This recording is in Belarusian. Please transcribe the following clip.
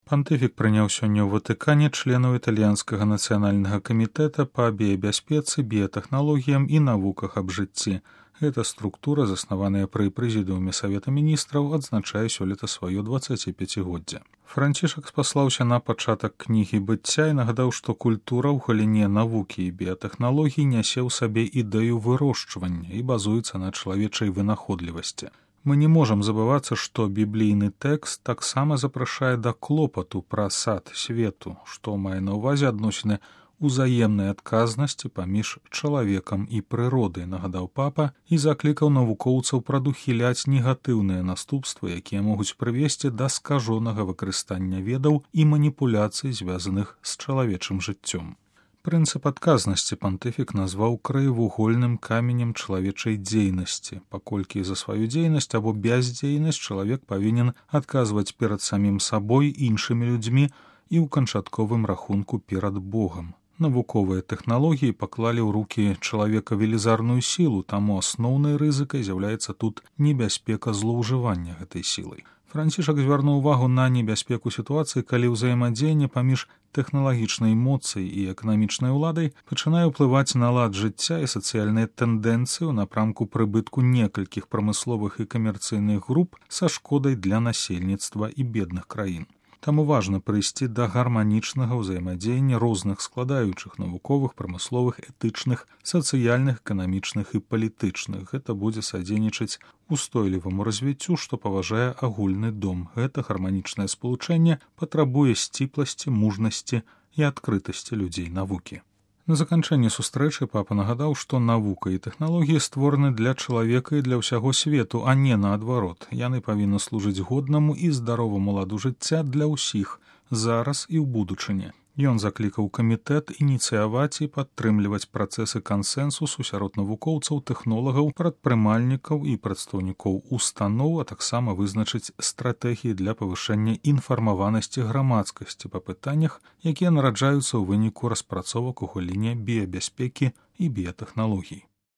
Пантыфік прыняў сёння ў Ватыкане членаў італьянскага нацыянальнага камітэта па біябяспецы, біятэхналогіям і навуках аб жыцці. Гэта структура, заснаваная пры прэзідыуме Савета міністраў, адзначае сёлета сваё 25-годдзе. Францішак спаслаўся на пачатак кнігі быцця і нагадаў, што культура ў галіне навукі і біятэхналогій нясе ў сабе ідэю вырошчвання і базуецца на чалавечай вынаходлівасці. Мы не можам забывацца, што біблійны тэкст таксама запрашае да клопату пра сад свету, што мае на ўвазе адносіны узаемнай адказнасці паміж чалавекам і прыродай, нагадаў папа, і заклікаў навукоўцаў прадухіляць негатыўныя наступствы, якія могуць прывесці да скажонага выкарыстання ведаў і маніпуляцый, звязаных з чалавечым жыццём. Прынцып адказнасці пантыфік назваў краевугольным каменем чалавечай дзейнасці, паколькі за сваю дзейнасць або бяздзейнасць чалавек павінен адказваць перад самім сабой, іншымі людзьмі і ў канчатковым рахунку перад Богам. Навуковыя тэхналогіі паклалі ў рукі чалавека велізарную сілу, таму асноўнай рызыкай з'яўляецца тут небяспека злоўжывання гэтай сілай. Францішак звярнуў увагу на небяспеку сітуацыі, калі ўзаемадзеянне паміж тэхналагічнай моцай і эканамічнай уладай пачынае ўплываць на лад жыцця і сацыяльныя тэндэнцыі ў напрамку прыбытку некалькіх прамысловых і камерцыйных груп са шкодай для насельніцтва і бедных краін. Таму важна прыйсці да гарманічнага ўзаемадзеяння розных складаючых навуковых, прамысловых, этычных, сацыяльных, эканамічных і палітычных. Гэта будзе садзейнічаць устойліваму развіццю, што паважае агульны дом. Гэта гарманічнае спалучэнне патрабуе сціпласці, мужнасці і адкрытасці людзей навукі. На заканчэнне сустрэчы папа нагадаў, што навука і тэхналогіі створаны для чалавека і для ўсяго свету, а не наадварот. Яны павінны служыць годнаму і здароваму ладу жыцця для ўсіх, зараз і ў будучыні. Ён заклікаў камітэт ініцыяваць і падтрымліваць працэсы кансэнсусу сярод навукоўцаў, тэхнолагаў, прадпрымальнікаў і прадстаўнікоў устаноў, а таксама вызначыць стратэгіі для павышэння інфармаванасці грамадскасці па пытаннях, якія нараджаюцца ў выніку распрацовак у галіне біябяспекі і біятэхналогій.